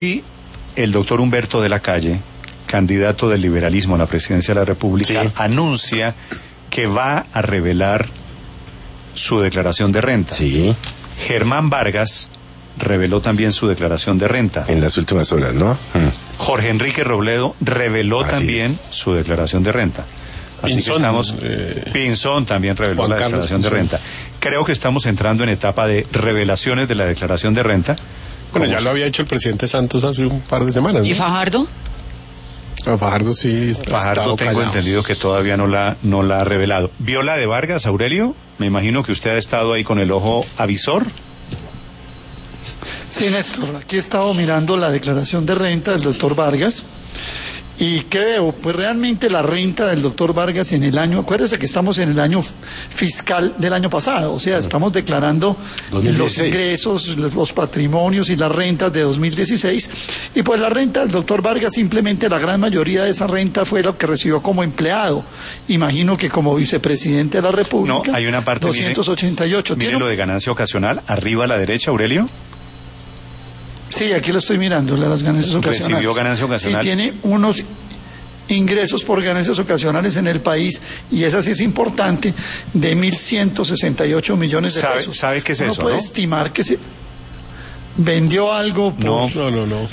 Y el doctor Humberto de la Calle, candidato del liberalismo a la presidencia de la República, anuncia que va a revelar su declaración de renta. Sí. Germán Vargas reveló también su declaración de renta. En las últimas horas, ¿no? Jorge Enrique Robledo reveló también su declaración de renta. Así Pinzón, que estamos... Pinzón también reveló Juan la Carlos declaración de renta. Creo que estamos entrando en etapa de revelaciones de la declaración de renta. Bueno, ya lo había hecho el presidente Santos hace un par de semanas, ¿no? ¿Y Fajardo? Fajardo sí Fajardo tengo entendido que todavía no la ha revelado. ¿Vio la de Vargas, Aurelio? Me imagino que usted ha estado ahí con el ojo avisor. Sí, Néstor, aquí he estado mirando la declaración de renta del doctor Vargas. ¿Y qué veo? Pues realmente la renta del doctor Vargas en el año, acuérdese que estamos en el año fiscal del año pasado, o sea, estamos declarando 2016. Los ingresos, los patrimonios y las rentas de 2016, y pues la renta del doctor Vargas, simplemente la gran mayoría de esa renta fue lo que recibió como empleado. Imagino que como vicepresidente de la República, No, hay una parte, 288. Mire lo de ganancia ocasional, arriba a la derecha, Aurelio. Sí, aquí lo estoy mirando, las ganancias ocasionales. Recibió ganancia ocasional. Sí, tiene unos ingresos por ganancias ocasionales en el país, y esa sí es importante, de 1.168 millones de pesos. ¿Sabe qué es Uno eso, puede no? estimar que se vendió algo por... No.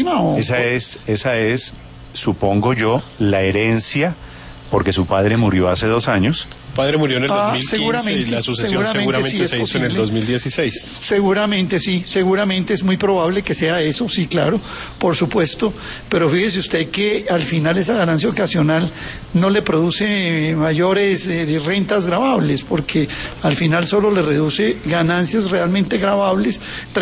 Esa es, supongo yo, la herencia, porque su padre murió hace 2 años. Padre murió en el 2015 y la sucesión seguramente sí se hizo en el 2016. Seguramente sí, seguramente es muy probable que sea eso, sí, claro, por supuesto, pero fíjese usted que al final esa ganancia ocasional no le produce mayores rentas gravables, porque al final solo le reduce ganancias realmente gravables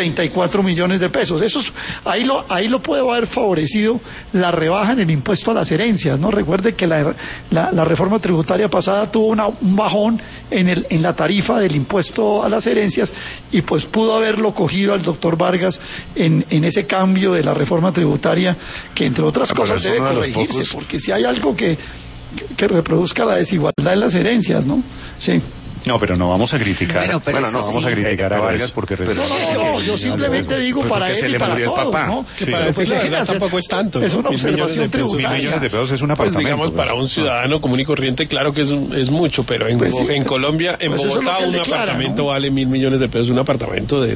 34 millones de pesos. Ahí lo puede haber favorecido la rebaja en el impuesto a las herencias, ¿no? Recuerde que la reforma tributaria pasada tuvo un bajón en la tarifa del impuesto a las herencias, y pues pudo haberlo cogido al doctor Vargas en ese cambio de la reforma tributaria, que entre otras cosas debe corregirse, porque si hay algo que reproduzca la desigualdad en las herencias, ¿no? Sí. No, pero no vamos a criticar. Bueno, no vamos a criticar a Vargas porque... No, yo simplemente digo para él y para todos, ¿no? Que para decir la verdad tampoco es tanto, ¿no? Es una observación tributaria. 1.000 millones de pesos es un Pues apartamento. digamos, para un ciudadano común y corriente, claro que es mucho, pero en Colombia, en pues Bogotá, un apartamento, ¿no? Vale 1.000 millones de pesos, un apartamento de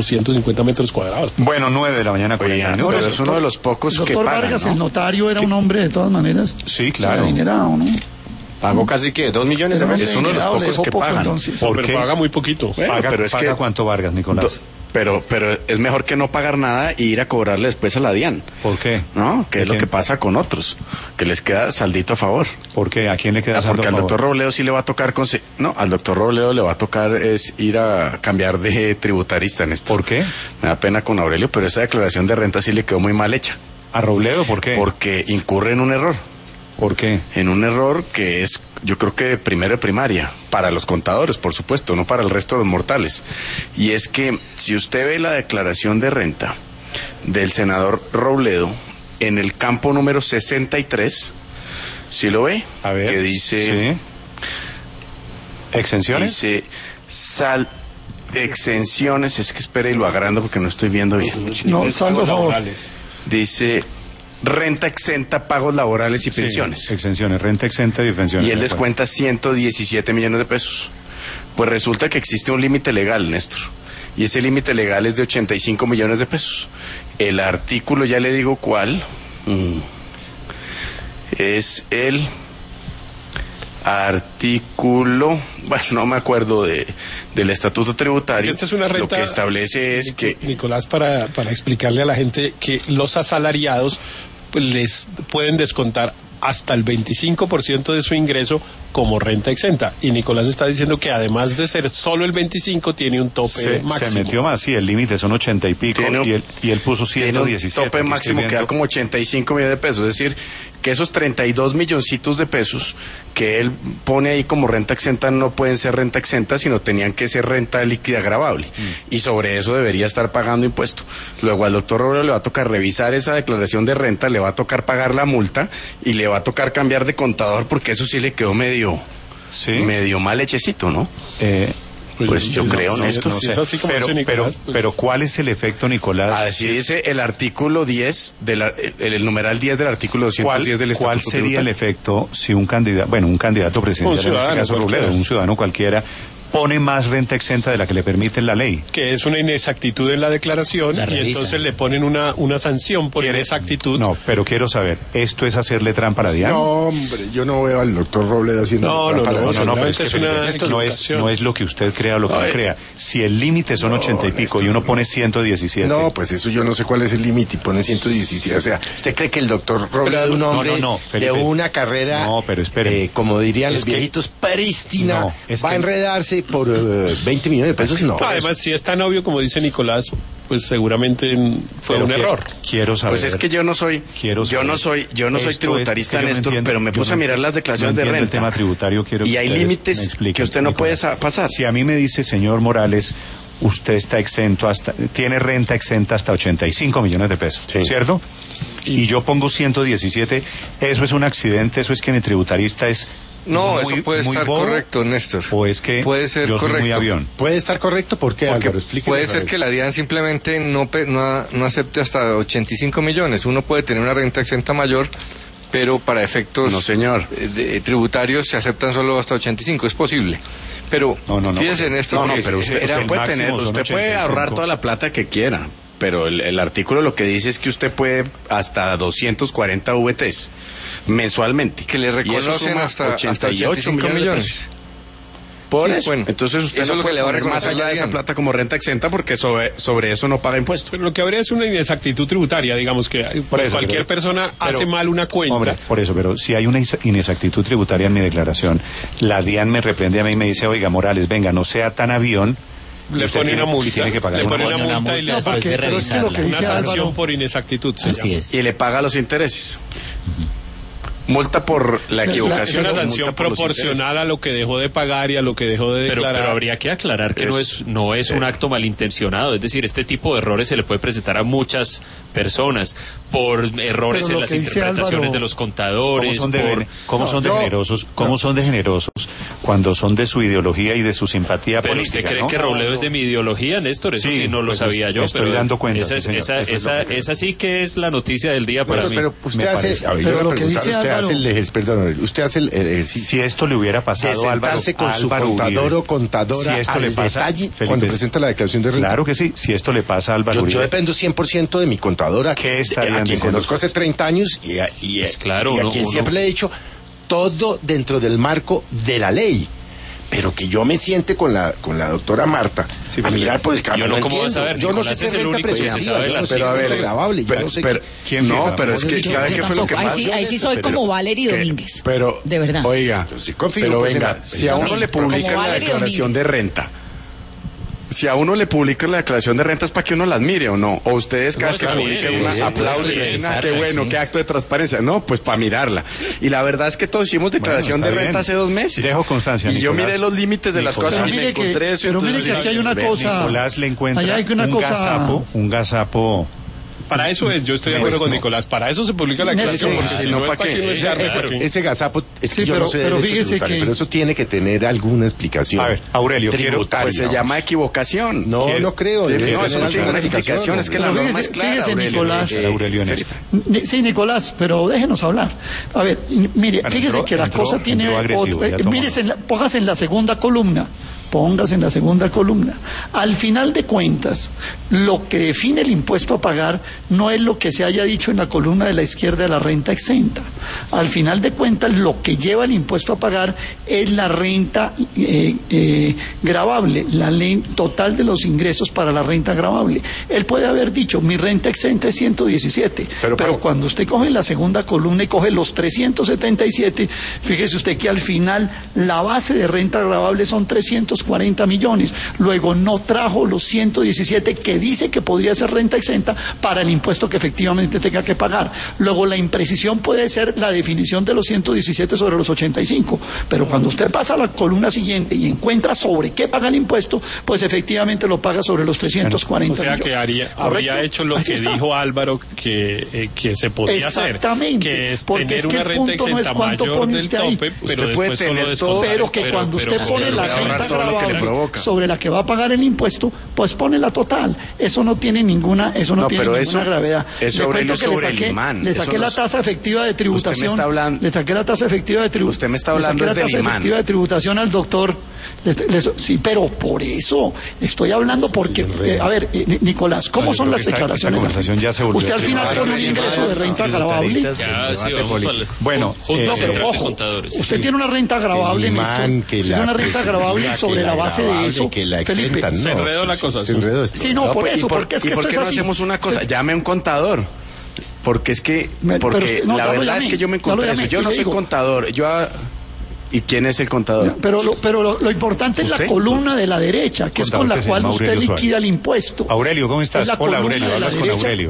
250 metros cuadrados. Bueno, 9 de la mañana, 40 minutos. Pero es uno de los pocos que doctor pagan, Vargas, ¿no? el notario, era un hombre de todas maneras. Sí, claro. Adinerado, ¿no? Pagó casi que 2 millones de pesos. Es uno de los pocos que pagan. ¿Por qué? Pero paga muy poquito. Paga, pero es ¿paga que- cuánto Vargas, Nicolás? Pero es mejor que no pagar nada y ir a cobrarle después a la DIAN, ¿Por qué? ¿no? Que es lo ¿Quién? que pasa con otros, que les queda saldito a favor. ¿Por qué? ¿A quién le queda saldo Porque a al favor? doctor Robledo sí le va a tocar... No, al doctor Robledo le va a tocar es ir a cambiar de tributarista en esto. ¿Por qué? Me da pena con Aurelio, pero esa declaración de renta sí le quedó muy mal hecha. ¿A Robledo por qué? Porque incurre en un error. ¿Por qué? En un error que es, yo creo que de primero de primaria, para los contadores, por supuesto, no para el resto de los mortales. Y es que si usted ve la declaración de renta del senador Robledo, en el campo número 63, ¿sí lo ve? A ver. Que dice... Sí. ¿Exenciones? Dice, exenciones, es que espere y lo agrando porque no estoy viendo bien. No, saldo a favor. Dice, renta exenta, pagos laborales y Sí, pensiones. exenciones, renta exenta y pensiones. Y él de acuerdo. descuenta 117 millones de pesos. Pues resulta que existe un límite legal, Néstor. Y ese límite legal es de 85 millones de pesos. El artículo, ya le digo cuál, es el artículo, bueno, no me acuerdo del estatuto tributario. Esta es una renta, lo que establece es que... Nicolás, para explicarle a la gente que los asalariados pues, les pueden descontar hasta el 25% de su ingreso como renta exenta. Y Nicolás está diciendo que además de ser solo el 25, tiene un tope máximo. Se metió más, sí, el límite son 80 y pico, y él puso 117. Tiene un tope máximo que da como 85 millones de pesos, es decir, que esos 32 milloncitos de pesos que él pone ahí como renta exenta no pueden ser renta exenta, sino tenían que ser renta líquida gravable. Y sobre eso debería estar pagando impuesto. Luego al doctor Robledo le va a tocar revisar esa declaración de renta, le va a tocar pagar la multa y le va a tocar cambiar de contador porque eso sí le quedó medio mal hechecito, ¿no? Pues yo creo, Néstor. No sé. Es así como dice Nicolás, pero ¿cuál es el efecto, Nicolás? Así dice el artículo 10, el numeral 10 del artículo 210 del Estatuto ¿Cuál sería el Tributario? efecto si un candidato presidencial, en este caso Robledo, un ciudadano cualquiera, pone más renta exenta de la que le permite la ley? que es una inexactitud en la declaración La y revisan. entonces le ponen una sanción por inexactitud. No, pero quiero saber, ¿esto es hacerle trampa a la DIAN? No, hombre, yo no veo al doctor Robledo haciendo No, trampa a la no, DIAN. No, pero es Seguramente que es una esto no es, equivocación. no es lo que usted crea o lo que no crea. Si el límite son 80 y pico y uno pone 117. No, pues eso yo no sé cuál es el límite y pone 117. O sea, ¿usted cree que el doctor Robledo, un hombre no, de Felipe. una carrera, No, pero espere. como dirían Es los que- viejitos, prístina, No, es va a que- enredarse por 20 millones de pesos? No. Además, si es tan obvio como dice Nicolás, pues seguramente fue Pero un error. Quiero saber. Pues es que yo no soy Esto es tributarista, que yo no Néstor, entiendo- pero me yo puse no- a mirar las declaraciones no de entiendo renta. el tema tributario, quiero Y que hay ustedes límites me expliquen, que usted no puede Nicolás. pasar. Si a mí me dice, señor Morales, usted está exento tiene renta exenta hasta 85 millones de pesos, ¿cierto? Y yo pongo 117, ¿eso es un accidente? ¿Eso es que mi tributarista es No, muy- eso puede muy estar bobo? correcto, Néstor. ¿O es que puede ser yo soy muy correcto. avión? ¿Puede estar correcto? ¿Por qué, Porque Álvaro? Explíquenos puede a ser ver. que la DIAN simplemente no acepte hasta 85 millones. Uno puede tener una renta exenta mayor, pero para efectos No, señor. Tributarios se aceptan solo hasta 85. Es posible. Pero No, fíjese en esto. No, que pero usted era- puede máximo tener, son usted puede 85. ahorrar toda la plata que quiera, pero el artículo lo que dice es que usted puede hasta 240 VTs mensualmente. que le Y eso reconocen suma hasta 85 de millones. pesos. Por Sí, eso. bueno, Entonces usted eso no es lo que puede le va a poner más reconocer allá la de esa DIAN. plata como renta exenta porque sobre eso no paga impuesto. Pero lo que habría es una inexactitud tributaria, digamos que Por eso, cualquier pero- persona hace mal una cuenta. Hombre, por eso, pero si hay una inexactitud tributaria en mi declaración, la DIAN me reprende a mí y me dice, oiga, Morales, venga, no sea tan avión. le usted pone tiene- una multa, y tiene que pagar le una pone una multa. multa y le No, paga porque- pero es que lo que revisarla. dice una sanción Álvaro, por inexactitud. se Así llama. es. Y le paga los intereses. Multa por la Es equivocación. una o sanción multa por los proporcional a lo que dejó de pagar y a lo que dejó de Pero declarar. habría que aclarar que no es un acto malintencionado, es decir, este tipo de errores se le puede presentar a muchas personas por errores Pero en lo las que dice interpretaciones Álvaro, de los ¿Cómo contadores, son de, cómo son de generosos? ¿Cómo son de generosos cuando son de su ideología y de su simpatía pero política? usted cree ¿no? que Robledo es de mi ideología, Néstor, eso Sí, sí no lo pues sabía yo, me estoy pero dando cuenta, esa, sí, señor, eso es lo que- esa sí que es la noticia del día para Bueno, mí. pero usted me hace, parece. a ver, Pero yo lo voy a que preguntar, dice usted Álvaro- hace el ejercicio, perdón, usted hace el ejercicio Si esto le hubiera de pasado a Álvaro, sentarse con su Álvaro contador Uribe, o contadora si esto al le pasa, detalle Felipe, cuando presenta la declaración de renta. Claro que sí, si esto le pasa a Álvaro Yo Uribe. dependo 100% de mi contadora, ¿Qué a estarían quien diciendo conozco hace ustedes? 30 años y Pues claro, a uno- quien uno- siempre le he dicho todo dentro del marco de la ley. Pero que yo me siente con la doctora Marta a mirar por el ¿Y camino. uno cómo va a saber? Yo no sé Nicolás qué es el renta único que se presuntiva, sabe yo la no sé Pero a qué ver, renta gravable, yo no sé pero, qué- no, pero es que, Yo ¿sabe qué fue lo que tampoco. pasó? Ahí sí soy como Valery Domínguez. Pero, de verdad. Oiga, Yo sí confío, pero pues, en venga, la- si a uno también, le publican como la Valery declaración de Domínguez. renta, si a uno le publican la declaración de renta es para que uno las mire o no, o ustedes cada vez que está bien, publiquen sí, una aplauden y sí, dicen, ah, qué revisarla, bueno, sí. qué acto de transparencia. No, pues para mirarla. Y la verdad es que todos hicimos declaración Bueno, de está renta bien. hace 2 meses. Dejo constancia, Y yo Nicolás. miré los límites de las Nicolás. cosas Pero y me mire que- encontré eso. pero entonces mire que aquí hay una ve, cosa- Nicolás le encuentra Allá hay una cosa- un gazapo. Para eso es, yo estoy de acuerdo con Nicolás, para eso se publica la declaración, Néstor, porque sí, si no, no es ¿para para qué? que uno esté Ese, arreglado. ese gazapo, es que Sí, yo pero- no sé de pero derecho fíjese tributario, que- pero eso tiene que tener alguna explicación. A ver, Aurelio, quiero- tributaria, Pues se vamos. llama equivocación. No, Quiero- no creo. Sí, debe no, tener eso no tiene alguna una explicación, es que la Pero norma fíjese- es clara, fíjese, Aurelio. Nicolás. Aurelio en esta. Sí, Nicolás, pero déjenos hablar. A ver, mire, Bueno, fíjese entró- que la entró- cosa tiene... entró agresivo, ya tomó. mírese póngase en la segunda columna. Póngase en la segunda columna. Al final de cuentas, lo que define el impuesto a pagar no es lo que se haya dicho en la columna de la izquierda de la renta exenta. Al final de cuentas, lo que lleva el impuesto a pagar es la renta gravable, la ley total de los ingresos para la renta gravable. Él puede haber dicho, mi renta exenta es 117, pero cuando usted coge la segunda columna y coge los 377, fíjese usted que al final la base de renta gravable son 340 millones. Luego no trajo los 117 que dice que podría ser renta exenta para el impuesto que efectivamente tenga que pagar. Luego la imprecisión puede ser la definición de los 117 sobre los 85, pero cuando usted pasa a la columna siguiente y encuentra sobre qué paga el impuesto, pues efectivamente lo paga sobre los 340 O sea millones. que habría ¿Correcto? hecho lo Así que está. dijo Álvaro que se podía hacer. Exactamente, Que es porque tener es que una el renta punto no es exenta cuánto mayor pone del usted ahí. tope, Usted pero puede después solo tener descontar. Pero que cuando usted pone la puede ahorrar renta todos los agravable sobre la que va a pagar el impuesto, pues pone la total. Eso no tiene ninguna, gravedad. Eso le sobre el imán. Le saqué la tasa efectiva de tributación. Le saqué la tasa efectiva de tributación. Usted me está hablando del imán. Le saqué la tasa efectiva de tributación al doctor. Sí, pero por eso estoy hablando porque, a ver, Nicolás, ¿cómo son las declaraciones? Usted al final pone un ingreso de renta agravable. Bueno, pero ojo, usted tiene una renta agravable en esto. Usted una renta agravable sobre la base de eso. Felipe, se enredó la cosa. Sí, no, por eso, porque es que esto es así. ¿Por qué no hacemos una cosa? Llame a un contador. Porque es que, la verdad es que yo me encontré eso. Yo no soy contador. ¿Y quién es el contador? Pero lo importante es la columna de la derecha, que es con la cual usted liquida el impuesto. Aurelio, ¿cómo estás? Hola, Aurelio, hablas con Aurelio.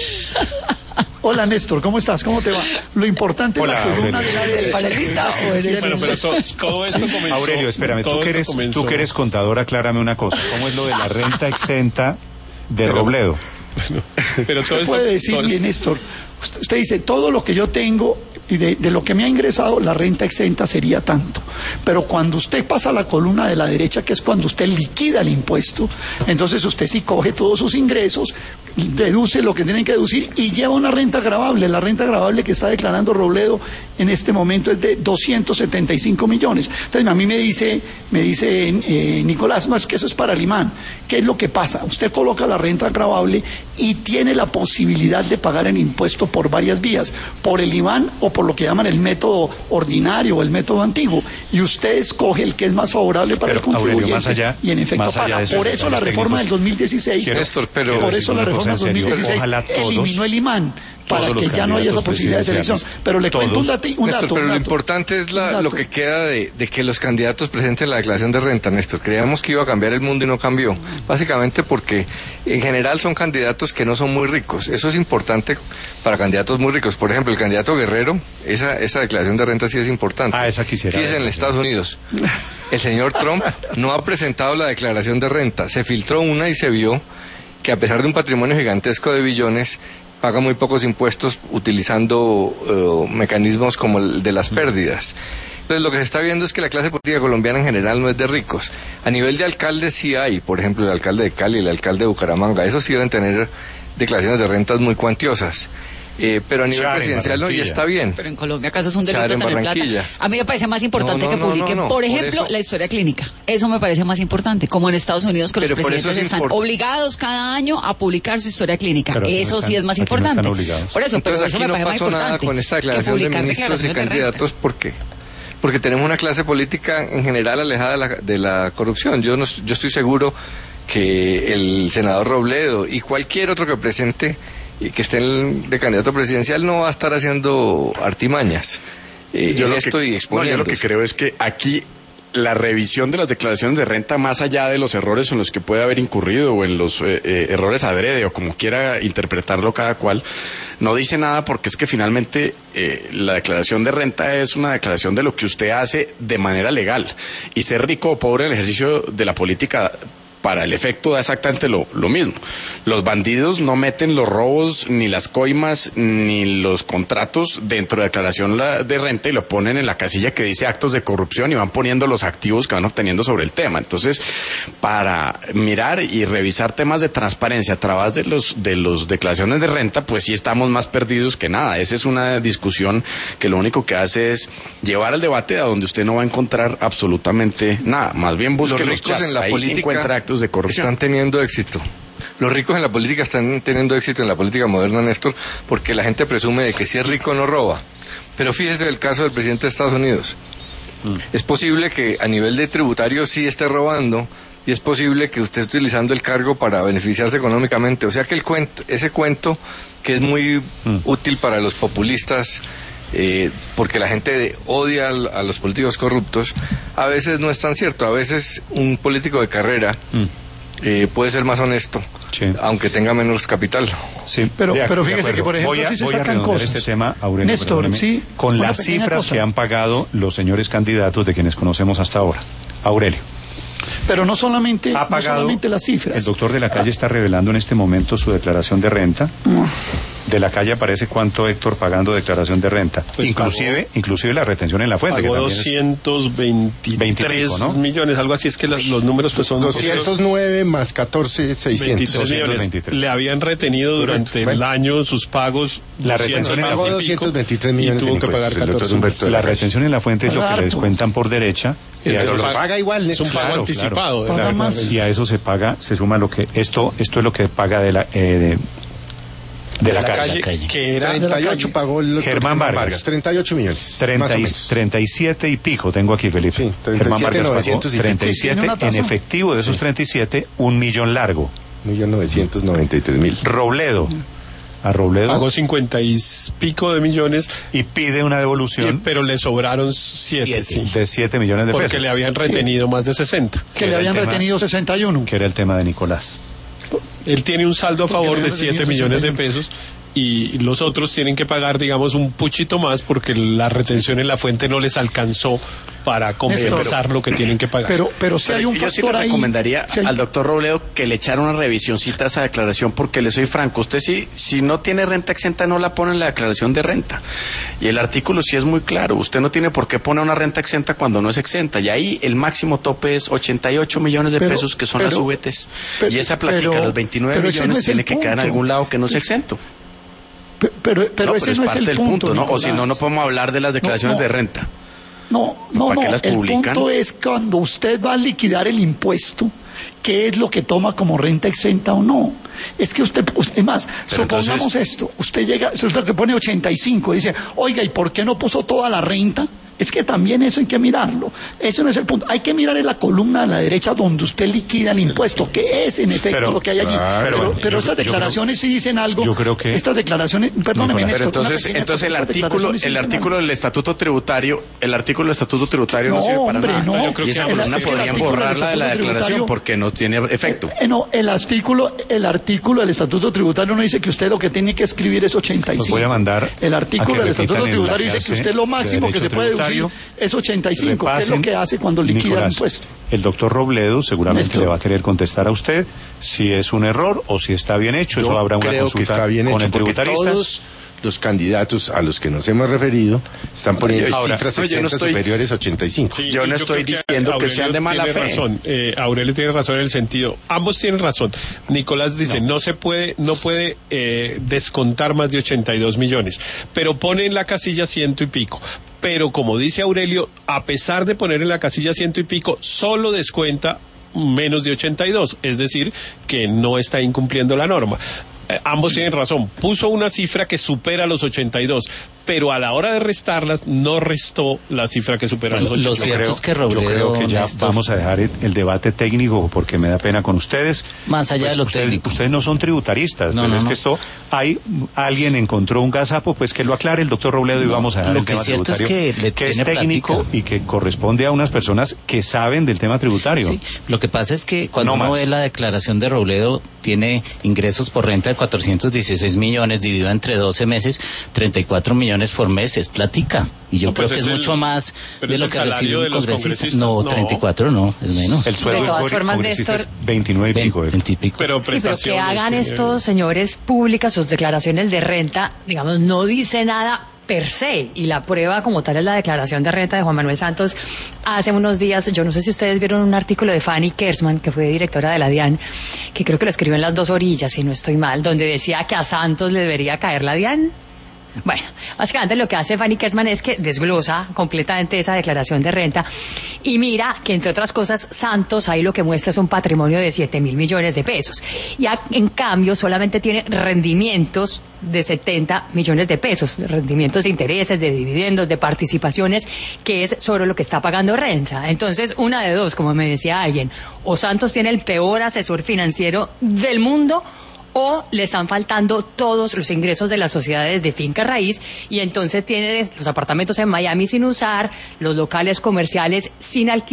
Hola, Néstor, ¿cómo estás? ¿Cómo te va? Lo importante es la columna de la derecha. Bueno, pero todo esto comenzó... Aurelio, espérame, tú que eres contador, aclárame una cosa. ¿Cómo es lo de la renta exenta de Robledo? Pero todo esto puede decir, bien, Néstor, usted dice, todo lo que yo tengo y de lo que me ha ingresado, la renta exenta sería tanto. Pero cuando usted pasa a la columna de la derecha, que es cuando usted liquida el impuesto, entonces usted sí coge todos sus ingresos, deduce lo que tienen que deducir y lleva una renta agravable. La renta agravable que está declarando Robledo en este momento es de 275 millones. Entonces a mí me dice Nicolás, no, es que eso es para el imán. ¿Qué es lo que pasa? Usted coloca la renta agravable y tiene la posibilidad de pagar el impuesto por varias vías, por el imán o por lo que llaman el método ordinario o el método antiguo, y usted escoge el que es más favorable para el contribuyente, Aurelio, y en efecto paga. Por eso la reforma del 2016, por eso la reforma del 2016 eliminó el imán, para que ya no haya esa posibilidad de selección. Pero le cuento un dato. Néstor, pero lo importante es lo que queda de que los candidatos presenten la declaración de renta, Néstor. Creíamos que iba a cambiar el mundo y no cambió. Básicamente porque en general son candidatos que no son muy ricos. Eso es importante para candidatos muy ricos. Por ejemplo, el candidato Guerrero, esa declaración de renta sí es importante. Esa quisiera. Fíjese, en Estados Unidos, el señor Trump no ha presentado la declaración de renta. Se filtró una y se vio que a pesar de un patrimonio gigantesco de billones, paga muy pocos impuestos utilizando mecanismos como el de las pérdidas. Entonces lo que se está viendo es que la clase política colombiana en general no es de ricos. A nivel de alcaldes sí hay, por ejemplo el alcalde de Cali, el alcalde de Bucaramanga, esos sí deben tener declaraciones de rentas muy cuantiosas. Pero a nivel presidencial no, y está bien. Pero en Colombia, ¿acaso es un delito tener plata? A mí me parece más importante que publiquen, por ejemplo, la historia clínica. Eso me parece más importante, como en Estados Unidos, que los presidentes están obligados cada año a publicar su historia clínica. Eso sí es más importante. Por eso, pero eso me parece más importante. No pasó nada con esta declaración de ministros y candidatos, porque tenemos una clase política en general alejada de la corrupción. Yo estoy seguro que el senador Robledo y cualquier otro que presente y que esté de candidato presidencial no va a estar haciendo artimañas. Yo lo que creo es que aquí la revisión de las declaraciones de renta, más allá de los errores en los que puede haber incurrido o en los errores adrede o como quiera interpretarlo cada cual, no dice nada, porque es que finalmente la declaración de renta es una declaración de lo que usted hace de manera legal, y ser rico o pobre en el ejercicio de la política para el efecto da exactamente lo mismo. Los bandidos no meten los robos, ni las coimas, ni los contratos dentro de declaración de renta y lo ponen en la casilla que dice actos de corrupción y van poniendo los activos que van obteniendo sobre el tema. Entonces, para mirar y revisar temas de transparencia a través de los declaraciones de renta, pues sí estamos más perdidos que nada. Esa es una discusión que lo único que hace es llevar al debate a donde usted no va a encontrar absolutamente nada. Más bien busque los chats, en la ahí política se encuentra actos de corrupción. Están teniendo éxito. Los ricos en la política están teniendo éxito en la política moderna, Néstor, porque la gente presume de que si es rico no roba. Pero fíjese el caso del presidente de Estados Unidos. Es posible que a nivel de tributario sí esté robando, y es posible que usted esté utilizando el cargo para beneficiarse económicamente. O sea que ese cuento que es muy útil para los populistas, porque la gente odia a los políticos corruptos, a veces no es tan cierto. A veces un político de carrera puede ser más honesto, aunque tenga menos capital. Sí, pero fíjese que, por ejemplo, si se sacan cosas. Este tema, Aurelio, Néstor, sí, con las cifras que han pagado los señores candidatos de quienes conocemos hasta ahora. Aurelio. Pero no solamente las cifras. El doctor de la Calle está revelando en este momento su declaración de renta. De la calle aparece cuánto Héctor pagando declaración de renta. Pues inclusive la retención en la fuente. Pagó 223 millones, algo así, es que los números pues son... 209 más 14, 600. 23. Le habían retenido durante el año sus pagos. La retención en la fuente. 223 millones y tuvo que pagar 14. La retención en la fuente es lo que le descuentan por derecha. Pero lo paga igual. Es un pago anticipado. Claro. Y a eso se paga, se suma lo que... Esto es lo que paga de la calle. Que era 38 pagó el Germán Vargas. 38 millones. 37 y pico tengo aquí, Felipe. Sí, Germán Vargas pagó 37 en efectivo de esos 37, 1 millón largo. 1.993.000. Robledo. A Robledo pagó 50 y pico de millones y pide una devolución, pero le sobraron 7 de 7 millones de pesos porque le habían retenido más de 60, que le habían retenido 61, que era el tema de Nicolás. Él tiene un saldo a favor de 7 millones de pesos y los otros tienen que pagar, digamos, un puchito más porque la retención en la fuente no les alcanzó para compensar lo que tienen que pagar. Pero si hay un factor ahí... Yo sí le recomendaría al doctor Robledo que le echara una revisioncita a esa declaración, porque le soy franco, usted si no tiene renta exenta no la pone en la declaración de renta. Y el artículo sí es muy claro, usted no tiene por qué poner una renta exenta cuando no es exenta. Y ahí el máximo tope es 88 millones de pesos, que son las UVTs. Y esa plática, los 29 millones, tiene que quedar en algún lado que no sea exento. Pero ese no es el punto, ¿no? O si no podemos hablar de las declaraciones de renta. No. El punto es cuando usted va a liquidar el impuesto, ¿qué es lo que toma como renta exenta o no? Es que usted, es más, pero supongamos entonces... esto, usted llega, usted que pone 85, dice, oiga, ¿y por qué no puso toda la renta? Es que también eso hay que mirarlo. Ese no es el punto. Hay que mirar en la columna a la derecha donde usted liquida el impuesto, que es en efecto lo que hay allí. Pero estas declaraciones sí dicen algo. Yo creo que estas declaraciones, perdóneme, Néstor. Pero entonces el artículo del estatuto tributario, no sirve para nada. No, yo creo que esa columna podrían borrarla de la declaración porque no tiene efecto. No, el artículo del estatuto tributario no dice que usted lo que tiene que escribir es 85. Los voy a mandar. El artículo del estatuto tributario dice que usted lo máximo que se puede deducir es 85, que es lo que hace cuando liquida el impuesto. El doctor Robledo seguramente le va a querer contestar a usted si es un error o si está bien hecho. Eso habrá una consulta con el tributarista. Todos los candidatos a los que nos hemos referido están poniendo cifras exentas superiores a 85. Sí, yo no estoy diciendo que sean de mala fe. Razón, Aurelio tiene razón en el sentido, ambos tienen razón. Nicolás dice, no puede descontar más de 82 millones, pero pone en la casilla 100 y pico. Pero como dice Aurelio, a pesar de poner en la casilla 100 y pico, solo descuenta menos de 82, es decir, que no está incumpliendo la norma. Ambos tienen razón, puso una cifra que supera los 82, pero a la hora de restarlas no restó la cifra que supera los 82. Lo cierto es que Robledo, yo creo que ya vamos a dejar el debate técnico porque me da pena con ustedes. Más allá de lo técnico. Ustedes no son tributaristas, pero es que esto, alguien encontró un gazapo, pues que lo aclare el doctor Robledo y vamos a dejar el tema tributario, que es técnico y que corresponde a unas personas que saben del tema tributario. Sí, lo que pasa es que cuando uno ve la declaración de Robledo, tiene ingresos por renta de 416 millones, dividido entre 12 meses, 34 millones por mes, es plática. Y yo creo que es mucho más de lo que recibe un congresista. No, 34 no, es menos. El sueldo de todas formas, Néstor, es 29 y pico. 20 y pico. Pero que hagan estos señores públicas sus declaraciones de renta, digamos, no dice nada per se, y la prueba como tal es la declaración de renta de Juan Manuel Santos. Hace unos días, yo no sé si ustedes vieron un artículo de Fanny Kersman, que fue directora de la DIAN, que creo que lo escribió en Las Dos Orillas, si no estoy mal, donde decía que a Santos le debería caer la DIAN. Bueno, básicamente lo que hace Fanny Kersman es que desglosa completamente esa declaración de renta y mira que, entre otras cosas, Santos ahí lo que muestra es un patrimonio de 7.000 millones de pesos. Y en cambio solamente tiene rendimientos de 70 millones de pesos, rendimientos de intereses, de dividendos, de participaciones, que es sobre lo que está pagando renta. Entonces, una de dos, como me decía alguien, o Santos tiene el peor asesor financiero del mundo, o le están faltando todos los ingresos de las sociedades de finca raíz, y entonces tiene los apartamentos en Miami sin usar, los locales comerciales sin alquilar,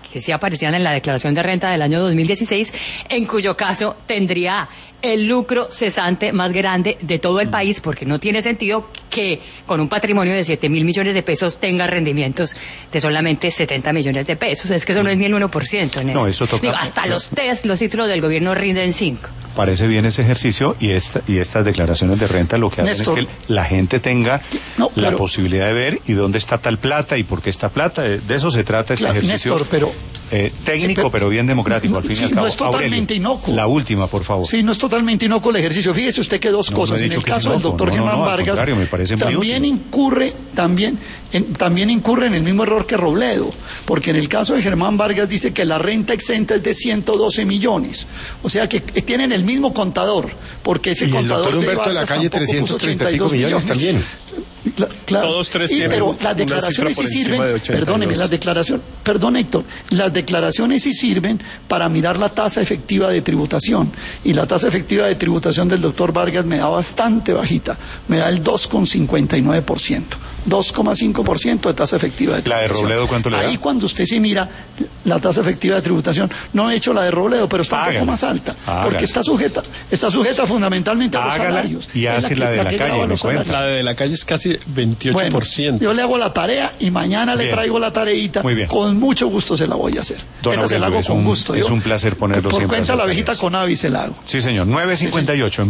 que sí aparecían en la declaración de renta del año 2016, en cuyo caso tendría el lucro cesante más grande de todo el país, porque no tiene sentido que con un patrimonio de 7.000 millones de pesos tenga rendimientos de solamente 70 millones de pesos. Es que eso no es ni el 1% en no, eso toca. Digo, hasta los títulos del gobierno rinden 5. Parece bien ese ejercicio y estas declaraciones de renta lo que hacen Néstor, es que la gente tenga la posibilidad de ver y dónde está tal plata y por qué está plata. De eso se trata este ejercicio. Néstor, pero técnico, pero bien democrático, al fin y al cabo. No es totalmente inocuo. La última, por favor. Sí, no es totalmente inocuo el ejercicio. Fíjese usted que dos cosas. En el caso del doctor Germán Vargas, me parece muy también útil. también incurre en el mismo error que Robledo, porque en el caso de Germán Vargas dice que la renta exenta es de 112 millones. O sea que tienen el mismo contador, porque ese contador el doctor Humberto de la Calle 330 y pico millones también. Claro. Todos tres tienen pero las declaraciones sí sirven, perdón Héctor, las declaraciones sí sirven para mirar la tasa efectiva de tributación, y la tasa efectiva de tributación del doctor Vargas me da bastante bajita, me da el 2,59%. 2,5% de tasa efectiva de tributación. ¿La de Robledo cuánto le da? Ahí cuando usted se mira la tasa efectiva de tributación, no he hecho la de Robledo, pero está un poco más alta, porque está sujeta fundamentalmente a los salarios. Y hace la de la calle, me cuenta. La de la calle es casi 28%. Bueno, yo le hago la tarea y mañana le traigo la tareita. Muy bien. Con mucho gusto se la voy a hacer. Esa se la hago con gusto. Es un placer ponerlo por siempre. Por cuenta la abejita con Avi se la hago. Sí, señor. 9:58.